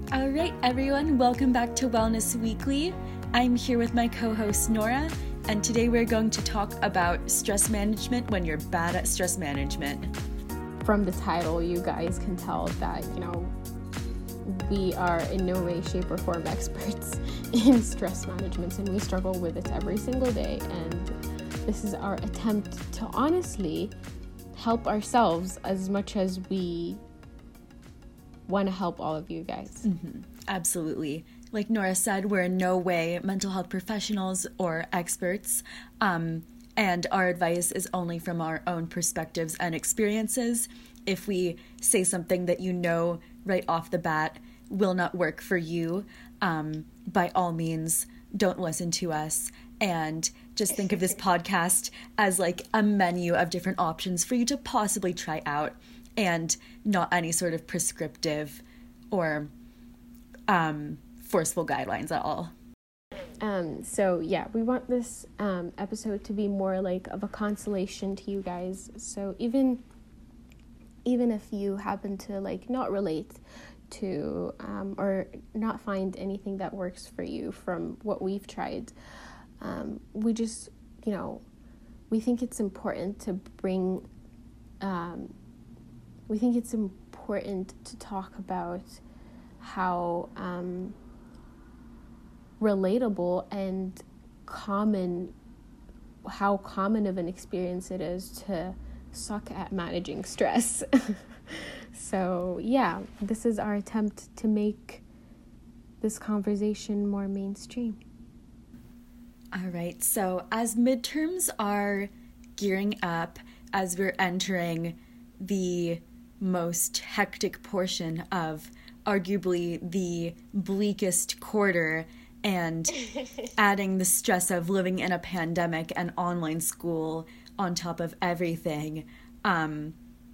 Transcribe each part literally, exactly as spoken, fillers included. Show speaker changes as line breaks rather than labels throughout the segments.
All right, everyone, welcome back to Wellness Weekly. I'm here with my co-host Nora, and today we're going to talk about stress management when you're bad at stress management.
From the title, you guys can tell that, you know, we are in no way, shape, or form experts in stress management, and we struggle with it every single day. And this is our attempt to honestly help ourselves as much as we want to help all of you guys.
Mm-hmm. Absolutely. Like Nora said, we're in no way mental health professionals or experts, um, and our advice is only from our own perspectives and experiences. If we say something that you know right off the bat will not work for you, um, by all means, don't listen to us, and just think of this podcast as like a menu of different options for you to possibly try out, and not any sort of prescriptive or um, forceful guidelines at all.
Um, so yeah, we want this um, episode to be more like of a consolation to you guys. So even even if you happen to like not relate to um, or not find anything that works for you from what we've tried, um, we just, you know, we think it's important to bring um, we think it's important to talk about how um, relatable and common, how common of an experience it is to suck at managing stress. So yeah, this is our attempt to make this conversation more mainstream.
All right, so as midterms are gearing up, as we're entering the most hectic portion of arguably the bleakest quarter, and adding the stress of living in a pandemic and online school on top of everything, um,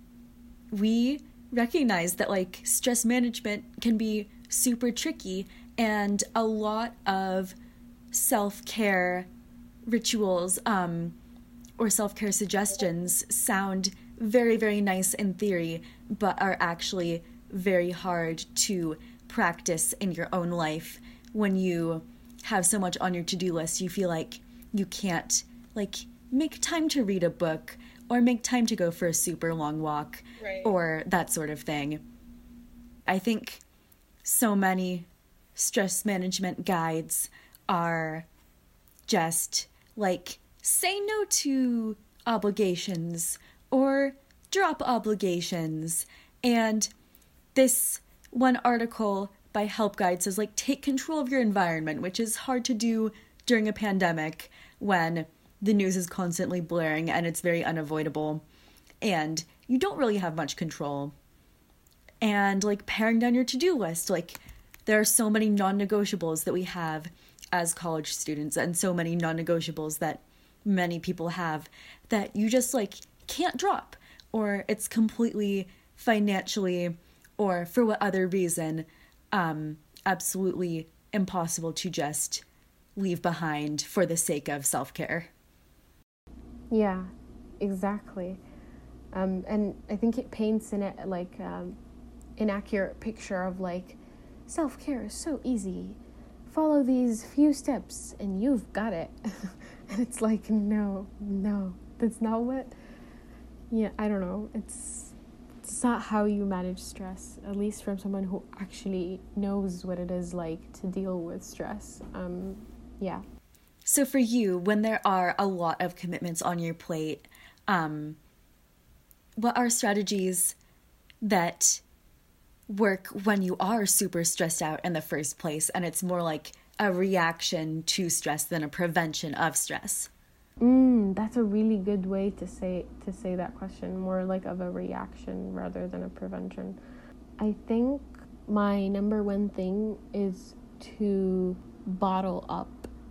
we recognize that like stress management can be super tricky, and a lot of self-care rituals um, or self-care suggestions sound very, very nice in theory, but are actually very hard to practice in your own life when you have so much on your to-do list. You feel like you can't like make time to read a book or make time to go for a super long walk, right, or that sort of thing. I think so many stress management guides are just like, say no to obligations or drop obligations. And this one article by Help Guide says, like, take control of your environment, which is hard to do during a pandemic when the news is constantly blaring and it's very unavoidable and you don't really have much control. And like paring down your to-do list, like there are so many non-negotiables that we have as college students, and so many non-negotiables that many people have that you just like can't drop, or it's completely financially or for what other reason um, absolutely impossible to just leave behind for the sake of self-care.
Yeah, exactly. Um, and I think it paints in it like um, inaccurate picture of like self-care is so easy. Follow these few steps and you've got it. And it's like, no, no, that's not what, yeah, I don't know. It's, it's not how you manage stress, at least from someone who actually knows what it is like to deal with stress. Um, yeah.
So for you, when there are a lot of commitments on your plate, um, what are strategies that work when you are super stressed out in the first place and it's more like a reaction to stress than a prevention of stress?
Mm, that's a really good way to say to say that question, more like of a reaction rather than a prevention. I think my number one thing is to bottle up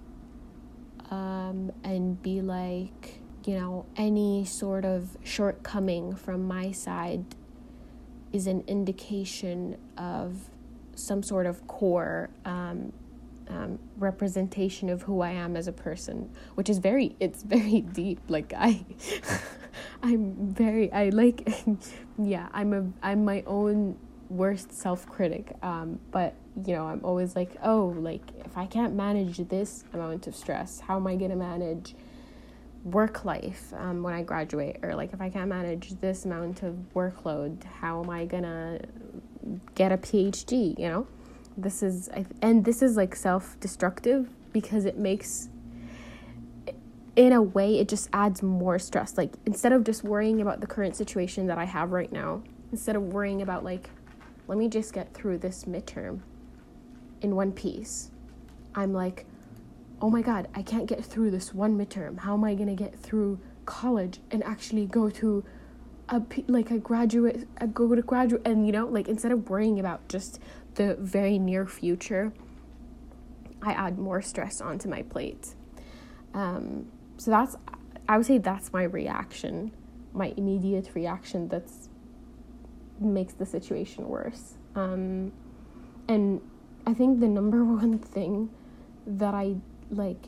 um, and be like, you know, any sort of shortcoming from my side is an indication of some sort of core um, um, representation of who I am as a person, which is very, it's very deep. Like I, I'm very, I like, yeah, I'm a, I'm my own worst self-critic. Um, but, you know, I'm always like, oh, like, if I can't manage this amount of stress, how am I going to manage work life um, when I graduate? Or, like, if I can't manage this amount of workload, how am I going to get a P H D, you know? This is, and this is, like, self-destructive because it makes, in a way, it just adds more stress. Like, instead of just worrying about the current situation that I have right now, instead of worrying about, like, let me just get through this midterm in one piece, I'm like, oh my God, I can't get through this one midterm. How am I going to get through college and actually go to a, like, a graduate, a go to graduate, and, you know, like, instead of worrying about just the very near future, I add more stress onto my plate. Um, so that's, I would say that's my reaction, my immediate reaction that's makes the situation worse. Um, and I think the number one thing that I, like,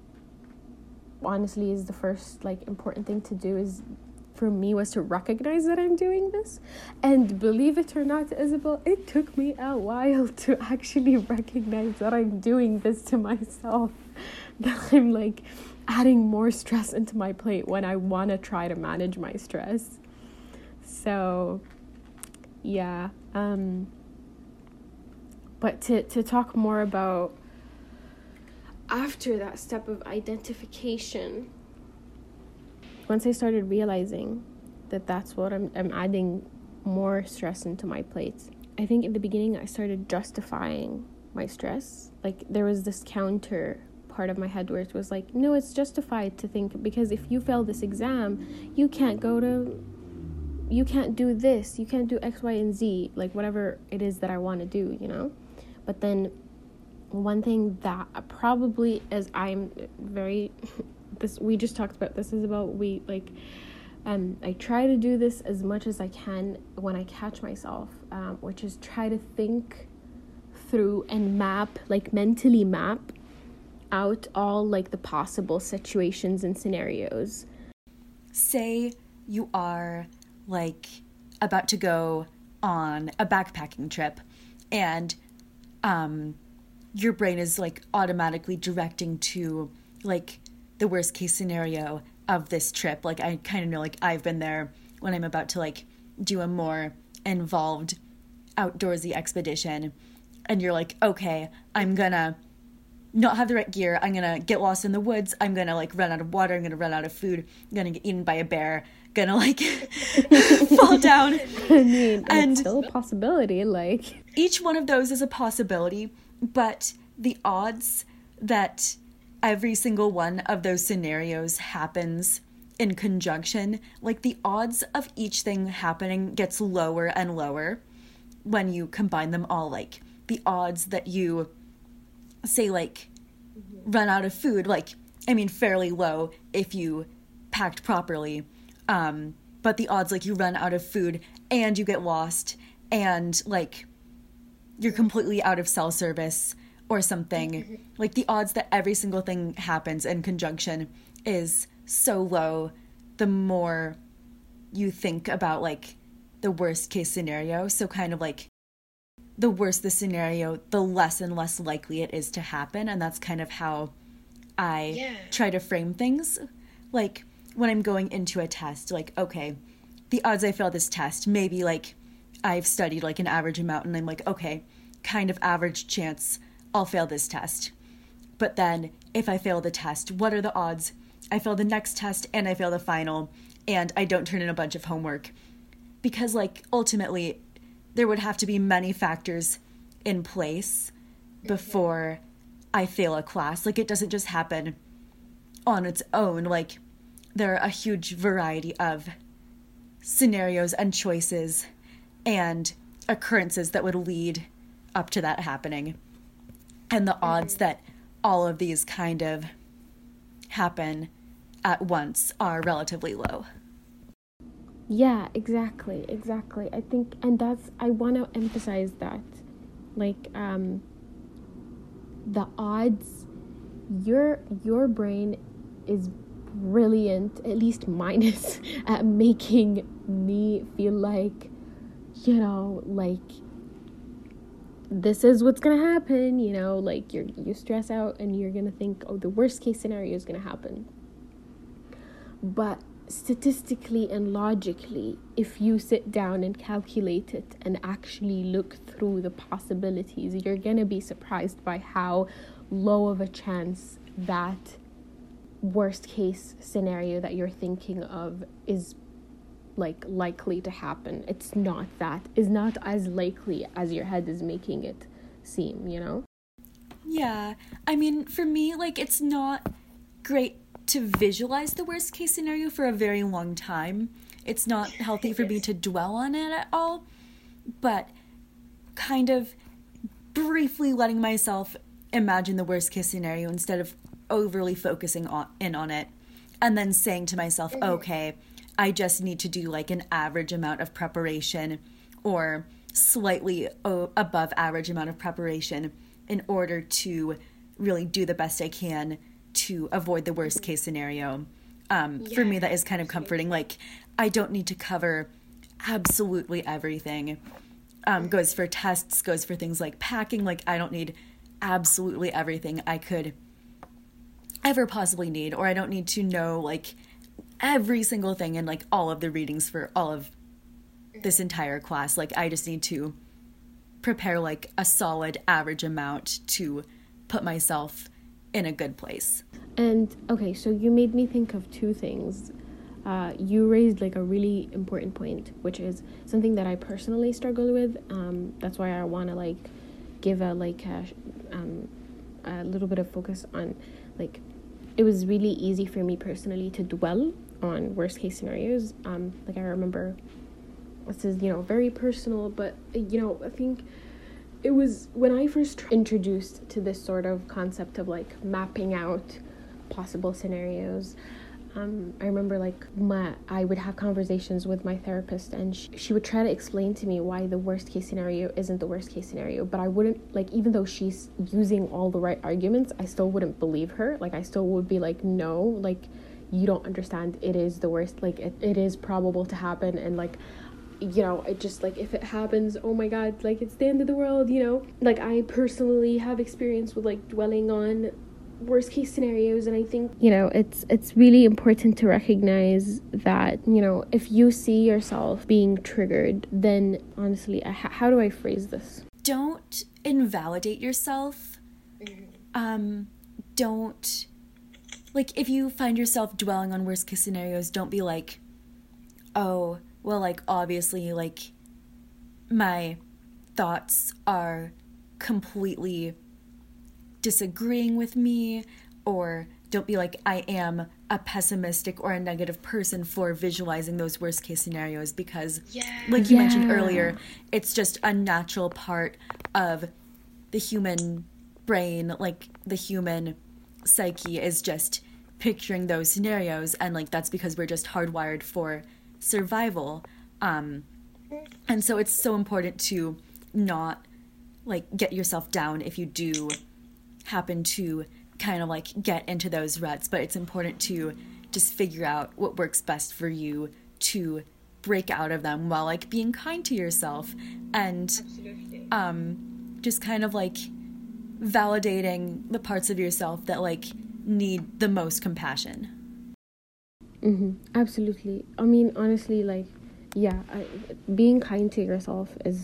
honestly is the first, like, important thing to do is, for me, was to recognize that I'm doing this. And believe it or not, Isabel, it took me a while to actually recognize that I'm doing this to myself, that I'm, like, adding more stress into my plate when I want to try to manage my stress. So, yeah. Um, but to, to talk more about after that step of identification, once I started realizing that that's what I'm, I'm adding more stress into my plate, I think in the beginning I started justifying my stress. Like, there was this counter part of my head where it was like, no, it's justified to think, because if you fail this exam, you can't go to, you can't do this, you can't do X, Y, and Z, like, whatever it is that I want to do, you know? But then one thing that probably is, I'm very... this we just talked about this is about we like um I try to do this as much as I can when I catch myself, um which is try to think through and map, like, mentally map out all, like, the possible situations and scenarios.
Say you are, like, about to go on a backpacking trip, and um your brain is, like, automatically directing to, like, the worst case scenario of this trip. Like, I kind of know, like, I've been there when I'm about to, like, do a more involved outdoorsy expedition, and you're like, okay, I'm gonna not have the right gear, I'm gonna get lost in the woods, I'm gonna, like, run out of water, I'm gonna run out of food, I'm gonna get eaten by a bear, gonna, like, fall down.
I mean, and it's still a possibility. Like,
each one of those is a possibility, but the odds that every single one of those scenarios happens in conjunction, like, the odds of each thing happening gets lower and lower when you combine them all. Like, the odds that you, say, like, mm-hmm. run out of food, like, I mean, fairly low if you packed properly, um, but the odds, like, you run out of food and you get lost and, like, you're completely out of cell service or something, like, the odds that every single thing happens in conjunction is so low the more you think about, like, the worst case scenario. So kind of, like, the worse the scenario, the less and less likely it is to happen. And that's kind of how I yeah. try to frame things. Like, when I'm going into a test, like, okay, the odds I fail this test, maybe, like, I've studied, like, an average amount, and I'm like, okay, kind of average chance I'll fail this test. But then if I fail the test, what are the odds I fail the next test and I fail the final and I don't turn in a bunch of homework? Because, like, ultimately there would have to be many factors in place before I fail a class. Like, it doesn't just happen on its own. Like, there are a huge variety of scenarios and choices and occurrences that would lead up to that happening. And the odds that all of these kind of happen at once are relatively low.
Yeah, exactly, exactly. I think, and that's, I want to emphasize that. Like, um, the odds, your, your brain is brilliant, at least mine is, at making me feel like, you know, like, this is what's gonna happen, you know, like you're you stress out and you're gonna think, oh, the worst case scenario is gonna happen. But statistically and logically, if you sit down and calculate it and actually look through the possibilities, you're gonna be surprised by how low of a chance that worst case scenario that you're thinking of is like likely to happen. It's not that is not as likely as your head is making it seem, you know?
Yeah. I mean, for me, like, it's not great to visualize the worst case scenario for a very long time. It's not healthy for me to dwell on it at all. But kind of briefly letting myself imagine the worst case scenario instead of overly focusing on in on it, and then saying to myself, mm-hmm. okay, I just need to do like an average amount of preparation or slightly o- above average amount of preparation in order to really do the best I can to avoid the worst case scenario. Um, yeah, for me, that is kind of comforting. Like, I don't need to cover absolutely everything. Um, goes for tests, goes for things like packing. Like, I don't need absolutely everything I could ever possibly need, or I don't need to know like every single thing in like all of the readings for all of this entire class. Like, I just need to prepare like a solid average amount to put myself in a good place.
And okay, so you made me think of two things. Uh, you raised like a really important point, which is something that I personally struggle with. Um, that's why I want to like give a like a, um, a little bit of focus on like, it was really easy for me personally to dwell on worst case scenarios. Um, like I remember, this is, you know, very personal, but you know, I think it was when I first introduced to this sort of concept of like mapping out possible scenarios. Um, I remember like my I would have conversations with my therapist, and she, she would try to explain to me why the worst case scenario isn't the worst case scenario, but I wouldn't, like, even though she's using all the right arguments, I still wouldn't believe her. Like, I still would be like, no, like, you don't understand, it is the worst, like, it, it is probable to happen, and like, you know, it just, like, if it happens, oh my god, like, it's the end of the world, you know? Like, I personally have experience with, like, dwelling on worst case scenarios, and I think, you know, it's it's really important to recognize that, you know, if you see yourself being triggered, then honestly, uh, how do I phrase this?
Don't invalidate yourself. Um, don't, like, if you find yourself dwelling on worst case scenarios, don't be like, oh, well, like, obviously, like, my thoughts are completely disagreeing with me, or don't be like, I am a pessimistic or a negative person for visualizing those worst case scenarios, because yeah. like you yeah. mentioned earlier, it's just a natural part of the human brain. Like, the human psyche is just picturing those scenarios, and like that's because we're just hardwired for survival. Um and so it's so important to not like get yourself down if you do happen to kind of like get into those ruts, but it's important to just figure out what works best for you to break out of them, while like being kind to yourself and Absolutely. um just kind of like validating the parts of yourself that like need the most compassion.
Mm-hmm. Absolutely. I mean, honestly, like, yeah, I, being kind to yourself is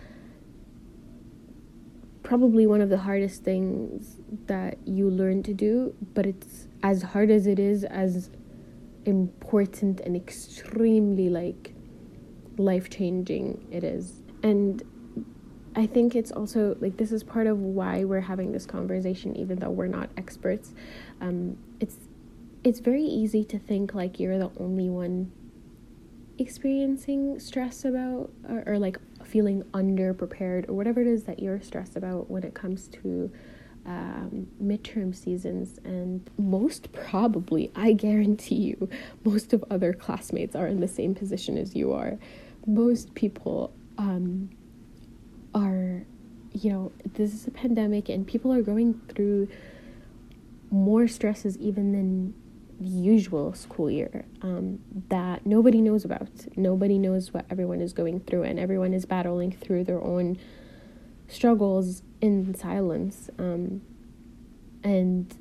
probably one of the hardest things that you learn to do, but it's as hard as it is, as important and extremely like life-changing it is. And I think it's also like, this is part of why we're having this conversation, even though we're not experts. Um, it's it's very easy to think like you're the only one experiencing stress about, or, or like feeling underprepared, or whatever it is that you're stressed about when it comes to um, midterm seasons. And most probably, I guarantee you, most of other classmates are in the same position as you are. Most people um, are, you know, this is a pandemic, and people are going through more stresses even than the usual school year, um, that nobody knows about. Nobody knows what everyone is going through, and everyone is battling through their own struggles in silence. Um, and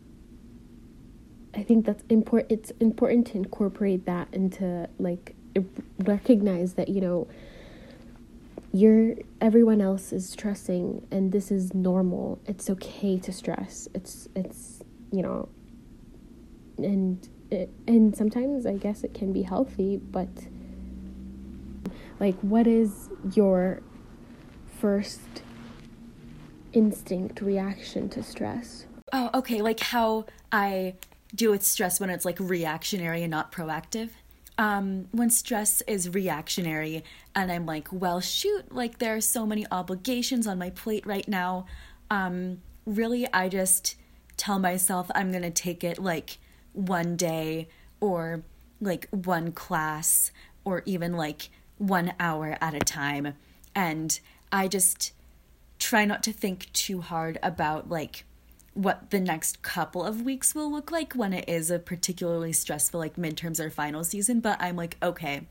I think that's important. It's important to incorporate that into, like, recognize that, you know, you're, everyone else is stressing, and this is normal. It's okay to stress. It's, it's, you know, and, it, and sometimes I guess it can be healthy, but like, what is your first instinct reaction to stress?
Oh, okay. Like how I deal with stress when it's like reactionary and not proactive. Um, when stress is reactionary and I'm like, well, shoot, like there are so many obligations on my plate right now. Um, really, I just tell myself I'm going to take it like one day or like one class or even like one hour at a time. And I just try not to think too hard about like what the next couple of weeks will look like when it is a particularly stressful like midterms or final season. But I'm like, okay,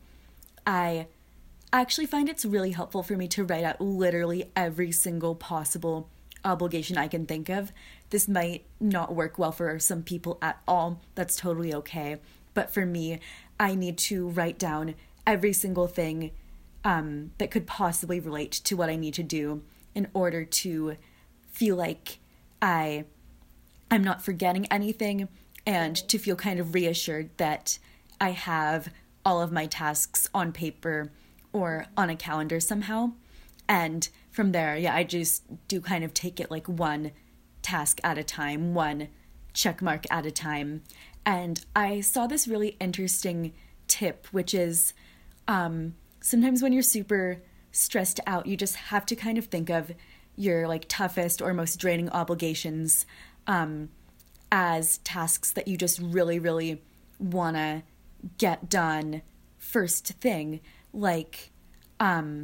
I actually find it's really helpful for me to write out literally every single possible obligation I can think of. This might not work well for some people at all. That's totally okay. But for me, I need to write down every single thing um, that could possibly relate to what I need to do in order to feel like I, I'm not forgetting anything, and to feel kind of reassured that I have all of my tasks on paper or on a calendar somehow. And from there, yeah, I just do kind of take it like one task at a time, one check mark at a time. And I saw this really interesting tip, which is um, sometimes when you're super stressed out, you just have to kind of think of your like toughest or most draining obligations um, as tasks that you just really, really want to get done first thing. Like, um,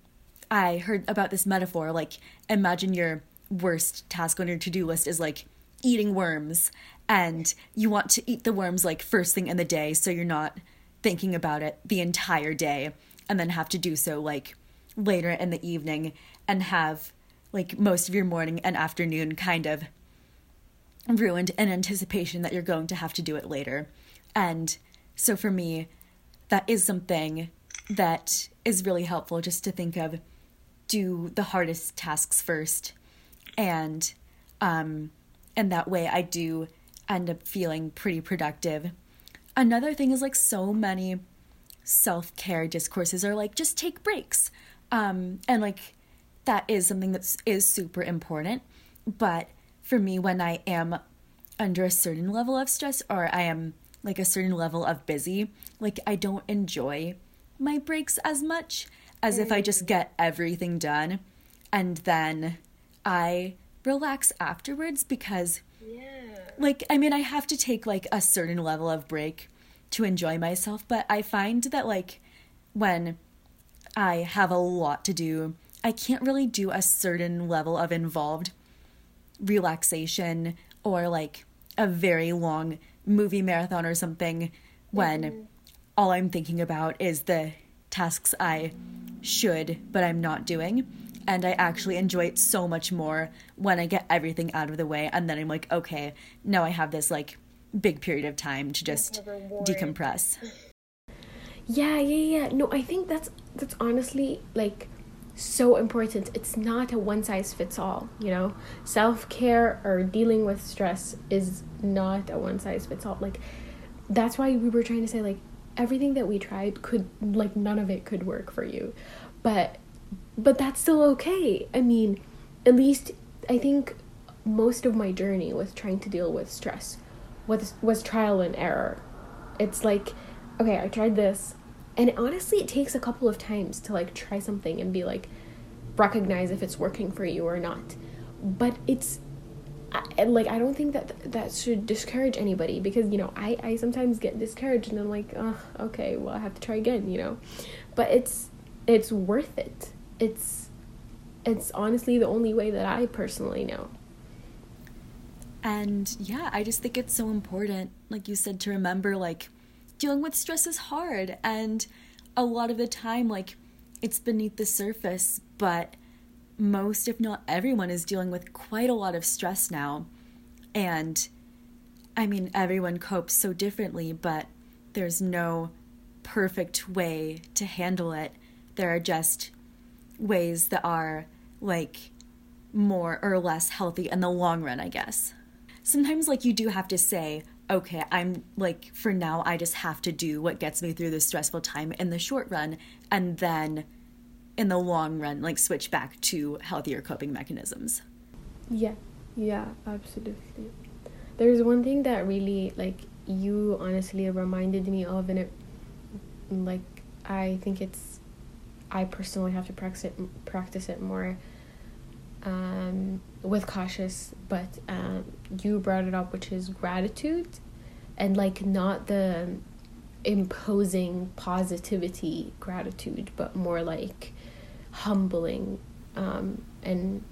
I heard about this metaphor, like imagine your worst task on your to-do list is like eating worms, and you want to eat the worms like first thing in the day so you're not thinking about it the entire day and then have to do so like later in the evening and have like most of your morning and afternoon kind of ruined in anticipation that you're going to have to do it later. And so for me, that is something that is really helpful, just to think of, do the hardest tasks first. And um, and that way I do end up feeling pretty productive. Another thing is like so many self-care discourses are like, just take breaks. Um, and like, that is something that is super important. But for me, when I am under a certain level of stress or I am like a certain level of busy, like I don't enjoy my breaks as much as if I just get everything done and then I relax afterwards, because yeah. like, I mean, I have to take like a certain level of break to enjoy myself, but I find that like when I have a lot to do, I can't really do a certain level of involved relaxation or like a very long movie marathon or something when mm-hmm. all I'm thinking about is the tasks I should but I'm not doing. And I actually enjoy it so much more when I get everything out of the way and then I'm like, okay, now I have this like big period of time to just decompress.
Yeah, yeah, yeah. No, I think that's that's honestly like so important. It's not a one size fits all, you know. Self-care or dealing with stress is not a one size fits all. Like, that's why we were trying to say like everything that we tried could, like, none of it could work for you. But but that's still okay. I mean, at least I think most of my journey with trying to deal with stress was was trial and error. It's like, okay, I tried this, and honestly it takes a couple of times to like try something and be like, recognize if it's working for you or not. But it's I, like I don't think that that should discourage anybody, because you know I, I sometimes get discouraged and I'm like, oh, okay, well I have to try again, you know. But it's it's worth it. It's it's honestly the only way that I personally know.
And yeah, I just think it's so important, like you said, to remember like dealing with stress is hard, and a lot of the time like it's beneath the surface, but most, if not everyone, is dealing with quite a lot of stress now. And I mean, everyone copes so differently, but there's no perfect way to handle it. There are just ways that are like more or less healthy in the long run, I guess. Sometimes like you do have to say, okay, I'm like, for now, I just have to do what gets me through this stressful time in the short run, and then in the long run, like switch back to healthier coping mechanisms.
Yeah, yeah, absolutely. There's one thing that really, like, you honestly reminded me of, and it, like, I think it's, I personally have to practice it, practice it more um, with cautious, but um, you brought it up, which is gratitude, and, like, not the imposing positivity gratitude, but more like humbling um, and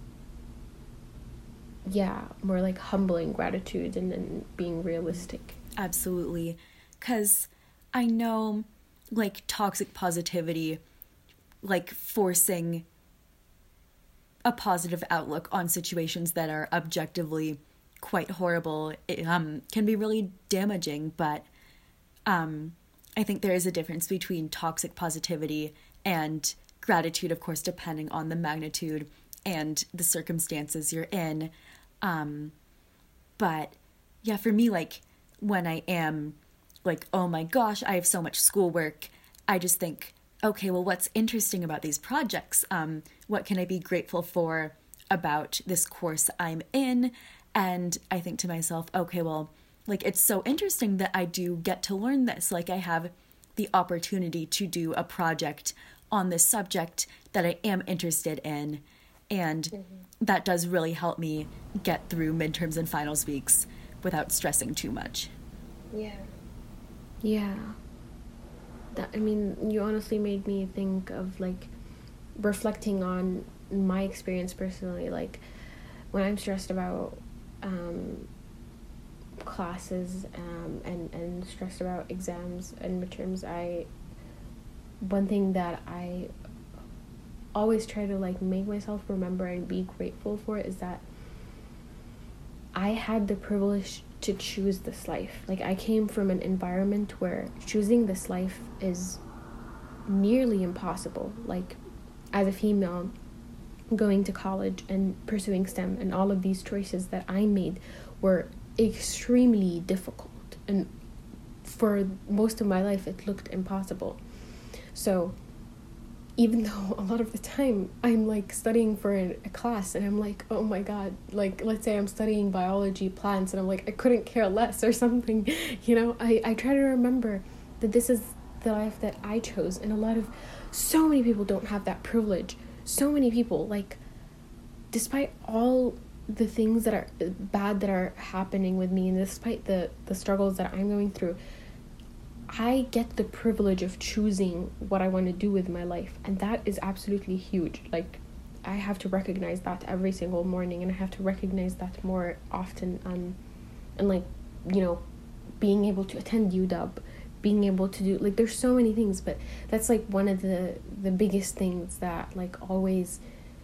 yeah, more like humbling gratitude and then being realistic.
Absolutely. Because I know, like, toxic positivity, like, forcing a positive outlook on situations that are objectively quite horrible, it, um, can be really damaging. But um, I think there is a difference between toxic positivity and gratitude, of course, depending on the magnitude and the circumstances you're in. Um, but yeah, for me, like, when I am like, oh my gosh, I have so much schoolwork, I just think, okay, well, what's interesting about these projects? Um, what can I be grateful for about this course I'm in? And I think to myself, okay, well, like, it's so interesting that I do get to learn this. Like, I have the opportunity to do a project on this subject that I am interested in. And mm-hmm. that does really help me get through midterms and finals weeks without stressing too much.
Yeah. Yeah. That, I mean, you honestly made me think of, like, reflecting on my experience personally. Like, when I'm stressed about um, classes um, and, and stressed about exams and midterms, I, one thing that I always try to, like, make myself remember and be grateful for is that I had the privilege to choose this life. Like, I came from an environment where choosing this life is nearly impossible. Like, as a female, going to college and pursuing STEM and all of these choices that I made were extremely difficult, and for most of my life it looked impossible. So even though a lot of the time I'm, like, studying for a, a class and I'm like, oh my god, like, let's say I'm studying biology, plants, and I'm like, I couldn't care less or something, you know, I, I try to remember that this is the life that I chose, and a lot of, so many people don't have that privilege. So many people, like, despite all the things that are bad that are happening with me, and despite the, the struggles that I'm going through, I get the privilege of choosing what I want to do with my life, and that is absolutely huge. Like, I have to recognize that every single morning, and I have to recognize that more often, um, and, like, you know, being able to attend U W, being able to do, like, there's so many things, but that's, like, one of the, the biggest things that, like, always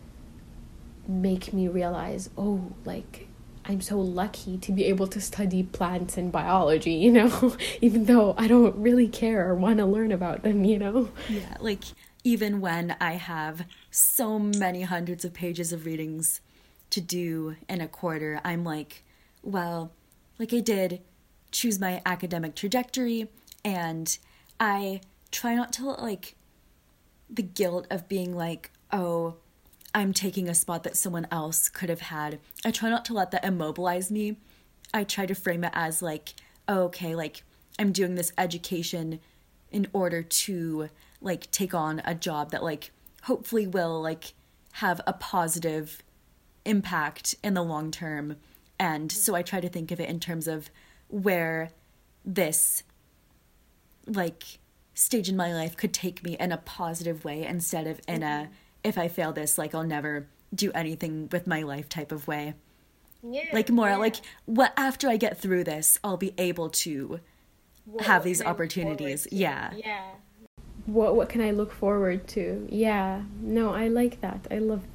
make me realize, oh, like, I'm so lucky to be able to study plants and biology, you know, even though I don't really care or want to learn about them, you know?
Yeah, like, even when I have so many hundreds of pages of readings to do in a quarter, I'm like, well, like, I did choose my academic trajectory, and I try not to, like, the guilt of being like, oh, I'm taking a spot that someone else could have had. I try not to let that immobilize me. I try to frame it as like, oh, okay, like, I'm doing this education in order to, like, take on a job that, like, hopefully will, like, have a positive impact in the long term. And so I try to think of it in terms of where this, like, stage in my life could take me in a positive way, instead of in a, if I fail this, like, I'll never do anything with my life type of way. Yeah, like, more yeah. like, what, after I get through this, I'll be able to what, have these opportunities. Yeah.
Yeah. What what can I look forward to? Yeah. No, I like that. I love that.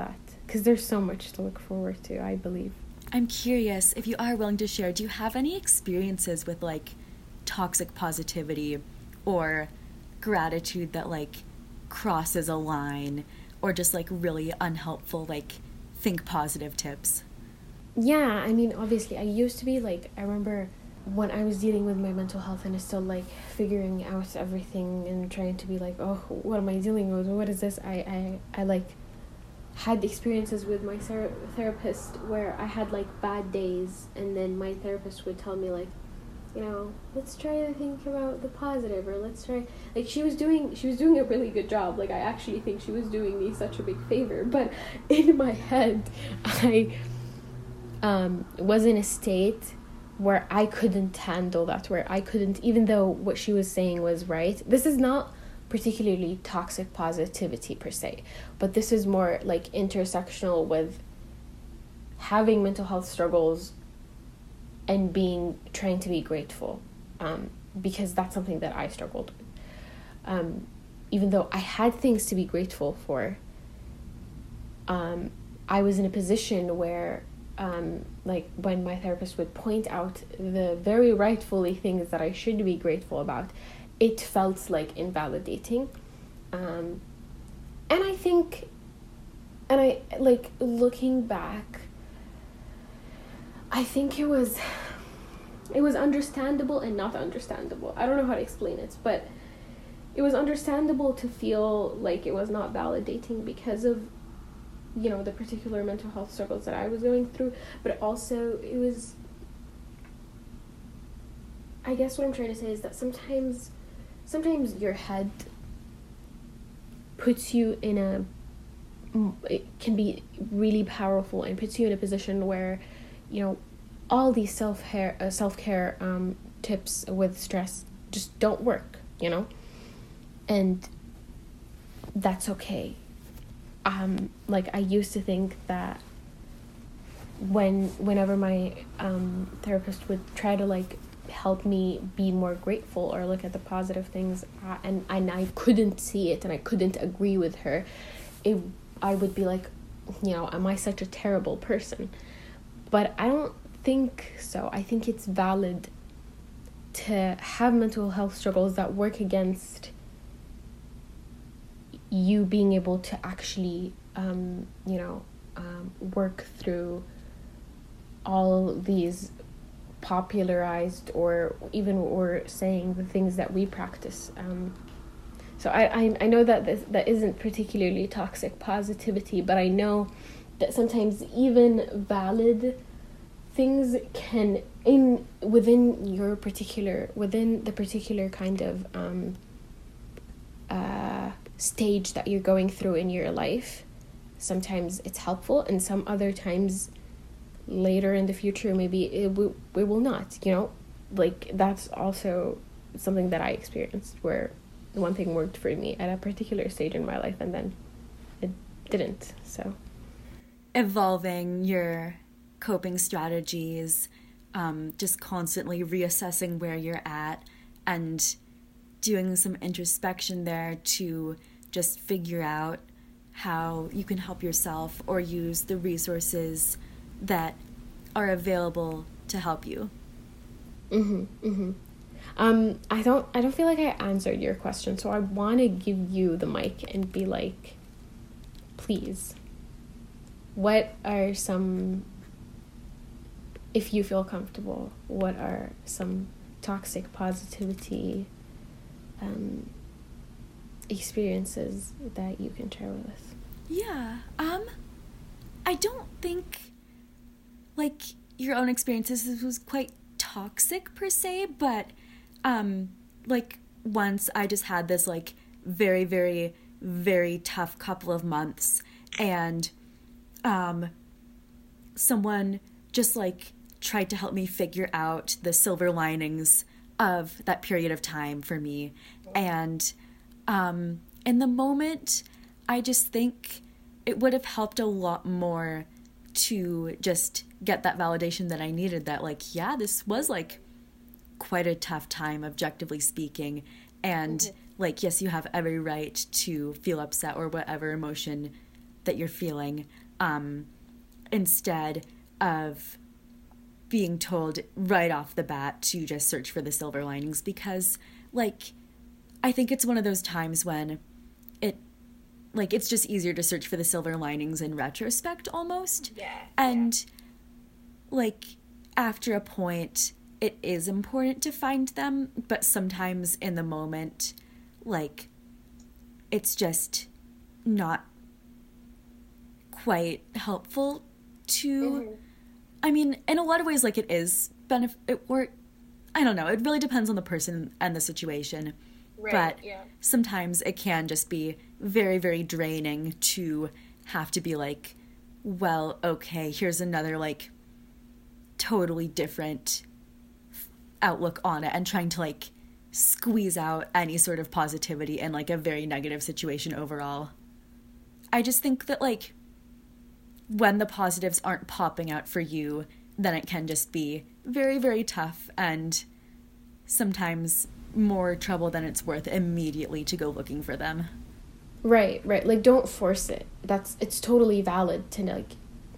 because there's so much to look forward to, I believe.
I'm curious, if you are willing to share, do you have any experiences with, like, toxic positivity or gratitude that, like, crosses a line, or just, like, really unhelpful, like, think positive tips?
Yeah, I mean, obviously, I used to be, like, I remember when I was dealing with my mental health and still, like, figuring out everything and trying to be like, oh, what am I dealing with? What is this? I, I, I like, had experiences with my ther- therapist where I had, like, bad days, and then my therapist would tell me, like, you know, let's try to think about the positive, or let's try, like, she was doing, she was doing a really good job. Like, I actually think she was doing me such a big favor, but in my head, I um, was in a state where I couldn't handle that, where I couldn't, even though what she was saying was right. This is not particularly toxic positivity per se, but this is more like intersectional with having mental health struggles and being, trying to be grateful, um, because that's something that I struggled with. Um, even though I had things to be grateful for, um, I was in a position where, um, like, when my therapist would point out the very rightfully things that I should be grateful about, it felt like invalidating. Um, and I think, and I, like, looking back, I think it was, it was understandable and not understandable. I don't know how to explain it, but it was understandable to feel like it was not validating because of, you know, the particular mental health struggles that I was going through, but also it was, I guess what I'm trying to say is that sometimes, sometimes your head puts you in a, it can be really powerful and puts you in a position where, you know, all these self-care, uh, self-care um, tips with stress just don't work, you know? And that's okay. Um, like, I used to think that when, whenever my um, therapist would try to, like, help me be more grateful or look at the positive things, uh, and, and I couldn't see it and I couldn't agree with her, it, I would be like, you know, am I such a terrible person? But I don't think so. I think it's valid to have mental health struggles that work against you being able to actually, um, you know, um, work through all these popularized or even or saying the things that we practice. Um, so I, I, I know that this, that isn't particularly toxic positivity, but I know that sometimes even valid things can, in within your particular, within the particular kind of um, uh, stage that you're going through in your life, sometimes it's helpful, and some other times later in the future maybe it, w- it will not, you know? Like, that's also something that I experienced, where one thing worked for me at a particular stage in my life and then it didn't. So
evolving your coping strategies, um, just constantly reassessing where you're at and doing some introspection there to just figure out how you can help yourself or use the resources that are available to help you.
Mhm. Mhm. Um, I don't. I don't feel like I answered your question, so I want to give you the mic and be like, please, what are some, if you feel comfortable, what are some toxic positivity um, experiences that you can share with us?
Yeah. Um, I don't think, like, your own experiences was quite toxic per se, but um, like, once I just had this, like, very, very, very tough couple of months, and um, someone just, like, tried to help me figure out the silver linings of that period of time for me. And um, in the moment, I just think it would have helped a lot more to just get that validation that I needed, that, like, yeah, this was, like, quite a tough time, objectively speaking. And, mm-hmm. like, yes, you have every right to feel upset or whatever emotion that you're feeling. um, instead of being told right off the bat to just search for the silver linings, because, like, I think it's one of those times when it, like, it's just easier to search for the silver linings in retrospect almost.
Yeah.
And,
yeah.
like, after a point, it is important to find them, but sometimes in the moment, like, it's just not quite helpful to, mm-hmm. I mean, in a lot of ways, like, it is benefit, it, or, I don't know, it really depends on the person and the situation,
right,
but
yeah.
sometimes it can just be very, very draining to have to be like, well, okay, here's another, like, totally different outlook on it, and trying to, like, squeeze out any sort of positivity in, like, a very negative situation overall. I just think that, like, when the positives aren't popping out for you, then it can just be very, very tough, and sometimes more trouble than it's worth immediately to go looking for them.
Right, right. Like, don't force it. That's, it's totally valid to, like,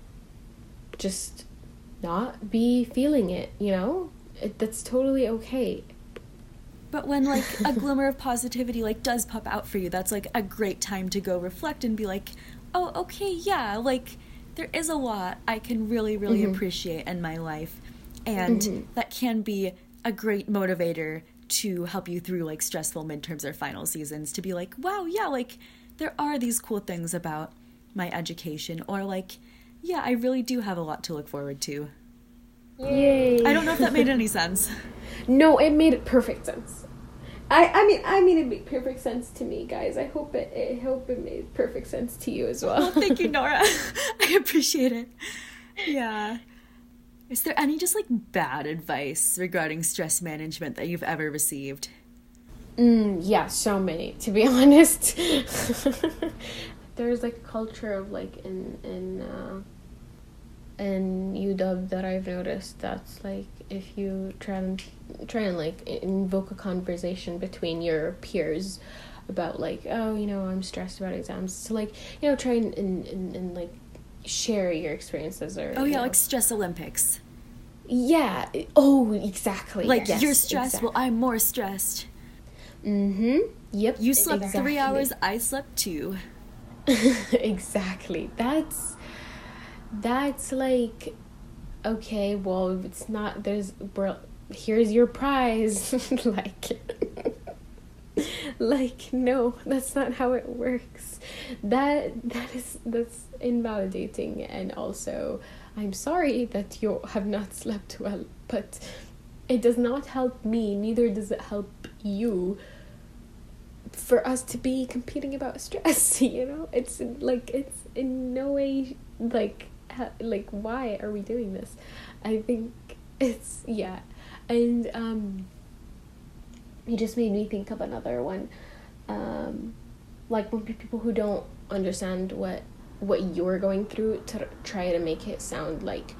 just not be feeling it, you know? It, that's totally okay.
But when, like, a glimmer of positivity, like, does pop out for you, that's, like, a great time to go reflect and be like, oh, okay, yeah, like, there is a lot I can really, really mm-hmm. appreciate in my life. And mm-hmm. that can be a great motivator to help you through, like, stressful midterms or final seasons, to be like, wow, yeah, like, there are these cool things about my education, or, like, yeah, I really do have a lot to look forward to.
Yay.
I don't know if that made any sense.
No, it made perfect sense. I, I mean, I mean, it made perfect sense to me, guys. I hope it, I hope it made perfect sense to you as well.
Well, thank you, Nora. I appreciate it. Yeah. Is there any just, like, bad advice regarding stress management that you've ever received?
Mm, yeah, so many, to be honest. There's, like, a culture of, like, in, in, uh, in U W that I've noticed that's, like, if you try and, try and, like, invoke a conversation between your peers about, like, oh, you know, I'm stressed about exams, so, like, you know, try and, and, and, and like, share your experiences, or
oh yeah,
know.
Like stress Olympics.
Yeah. Oh, exactly.
Like,
yes,
you're stressed,
exactly.
well, I'm more stressed.
Mm-hmm. Yep.
You slept
exactly.
three hours, I slept two.
Exactly. That's that's like, okay, well, it's not, there's, bro, here's your prize. like like no, that's not how it works. That that is that's invalidating, and also I'm sorry that you have not slept well, but it does not help me, neither does it help you, for us to be competing about stress, you know? It's like, it's in no way, like, ha- like, why are we doing this? I think it's, yeah. And, um, it just made me think of another one. Um, like, when people who don't understand what, what you're going through, to try to make it sound like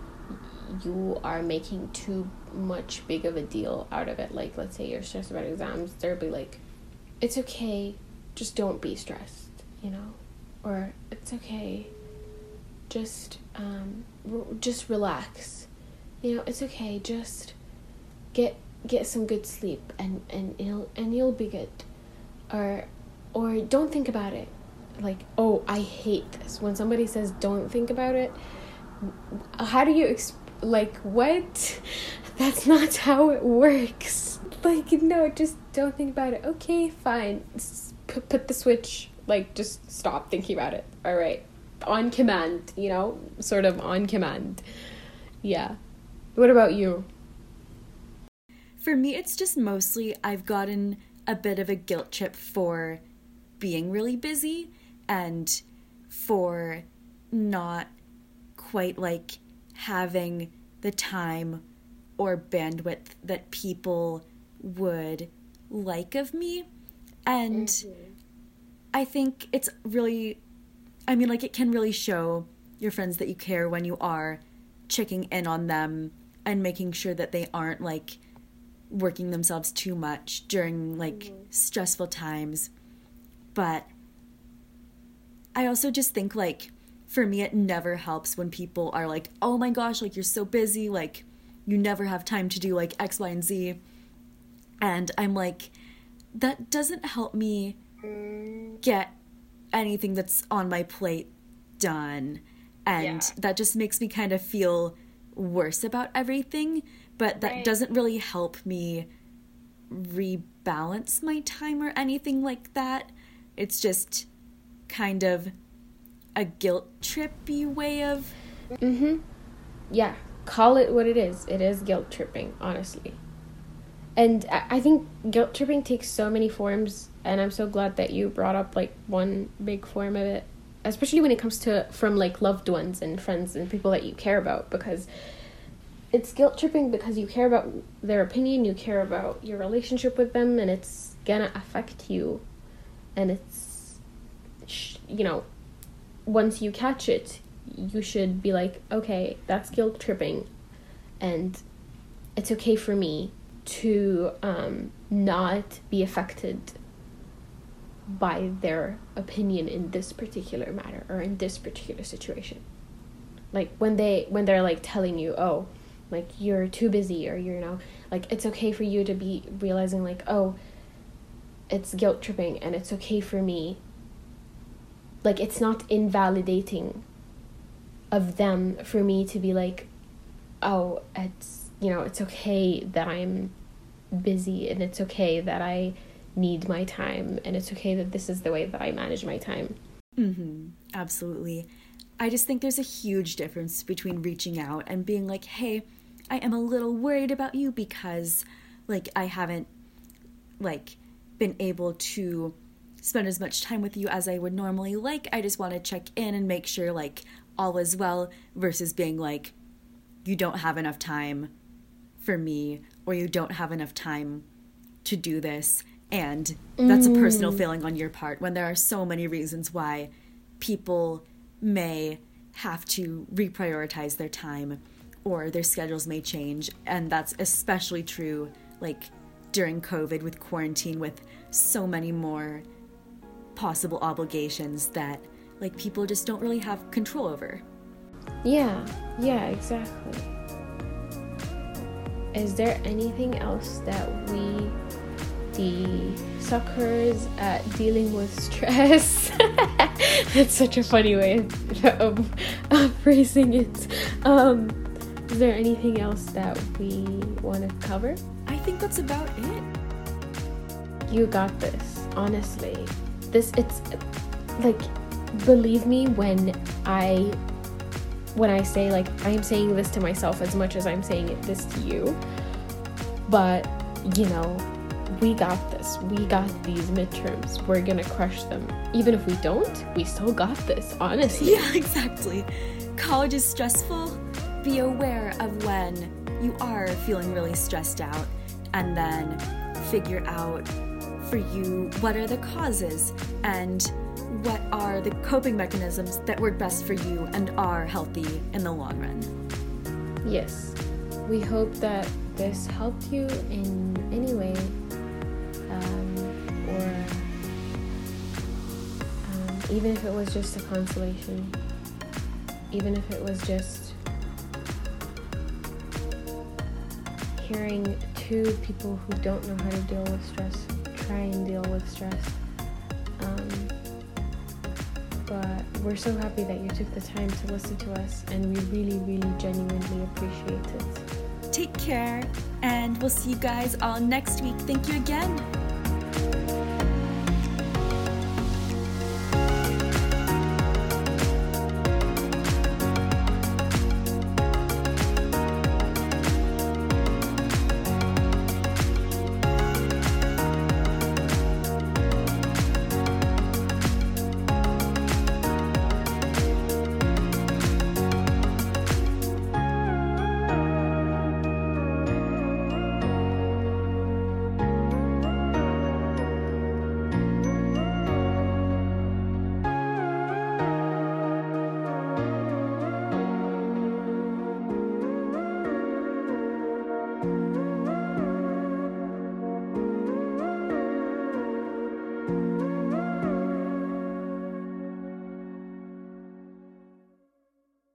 you are making too much big of a deal out of it. Like, let's say you're stressed about exams, they'll be like, it's okay, just don't be stressed, you know? Or, it's okay, just, um, r- just relax. You know, it's okay, just get, get some good sleep, and, and you'll, and you'll be good. Or, or don't think about it. Like, oh, I hate this. When somebody says, don't think about it, how do you, exp- like, what? That's not how it works. Like, no, just don't think about it. Okay, fine. Put, put the switch, like, just stop thinking about it. All right. On command, you know? Sort of on command. Yeah. What about you?
For me, it's just mostly I've gotten a bit of a guilt trip for being really busy and for not quite, like, having the time or bandwidth that people would like of me. And mm-hmm. I think it's really, I mean, like, it can really show your friends that you care when you are checking in on them and making sure that they aren't, like, working themselves too much during, like, mm-hmm. stressful times. But I also just think, like, for me, it never helps when people are like, oh my gosh, like, you're so busy, like, you never have time to do, like, X, Y, and Z. And I'm like, that doesn't help me get anything that's on my plate done. And yeah. that just makes me kind of feel worse about everything. But that right. doesn't really help me rebalance my time or anything like that. It's just kind of a guilt trippy way of...
Mm-hmm. Yeah. Call it what it is. It is guilt tripping, honestly. And I think guilt tripping takes so many forms, and I'm so glad that you brought up, like, one big form of it, especially when it comes to, from, like, loved ones and friends and people that you care about, because it's guilt tripping because you care about their opinion, you care about your relationship with them, and it's gonna affect you, and it's, you know, once you catch it, you should be like, okay, that's guilt tripping, and it's okay for me to um, not be affected by their opinion in this particular matter or in this particular situation. Like when they when they're like telling you, oh, like you're too busy, or you're, you know, like it's okay for you to be realizing like, oh, it's guilt tripping, and it's okay for me. Like it's not invalidating of them for me to be like, oh, it's, you know, it's okay that I'm busy, and it's okay that I need my time, and it's okay that this is the way that I manage my time.
Mm-hmm. Absolutely. I just think there's a huge difference between reaching out and being like, hey, I am a little worried about you because, like, I haven't, like, been able to spend as much time with you as I would normally like. I just want to check in and make sure, like, all is well, versus being like, you don't have enough time for me, or you don't have enough time to do this. And that's mm. a personal feeling on your part, when there are so many reasons why people may have to reprioritize their time, or their schedules may change. And that's especially true, like, during COVID, with quarantine, with so many more possible obligations that, like, people just don't really have control over.
Yeah, yeah, exactly. Is there anything else that we, the suckers at dealing with stress? That's such a funny way of, of, of phrasing it. Um, is there anything else that we want to cover?
I think that's about it.
You got this, honestly. This, it's, like, believe me when I... when I say, like, I'm saying this to myself as much as I'm saying it this to you. But, you know, we got this. We got these midterms. We're gonna crush them. Even if we don't, we still got this, honestly.
Yeah, exactly. College is stressful. Be aware of when you are feeling really stressed out, and then figure out for you what are the causes and what are the coping mechanisms that work best for you and are healthy in the long run.
Yes. We hope that this helped you in any way, um, or um, even if it was just a consolation, even if it was just hearing two people who don't know how to deal with stress try and deal with stress. Um, But we're so happy that you took the time to listen to us, and we really, really genuinely appreciate it.
Take care, and we'll see you guys all next week. Thank you again.